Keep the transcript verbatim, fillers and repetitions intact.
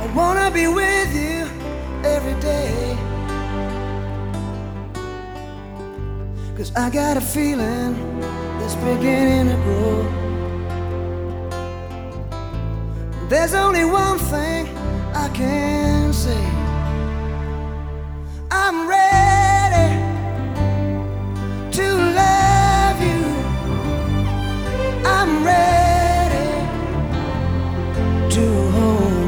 I wanna be with you every day, 'cause I got a feeling that's beginning to grow. There's only one thing I can say: